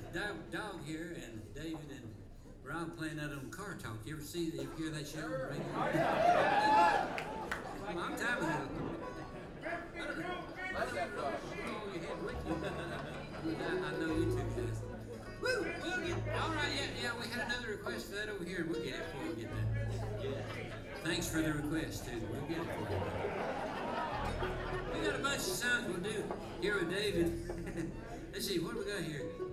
Dog here and David and Rob playing that on Car Talk. You ever hear that show? Sure. Oh, yeah. A long time ago. I don't know. Oh, you had with you. I know you two guys. Woo! We'll get. All right, yeah. We had another request for that over here. We'll get it before we get that. Yeah. Thanks for the request too. We'll get it for you. We got a bunch of songs we'll do here with David. Let's see, what do we got here?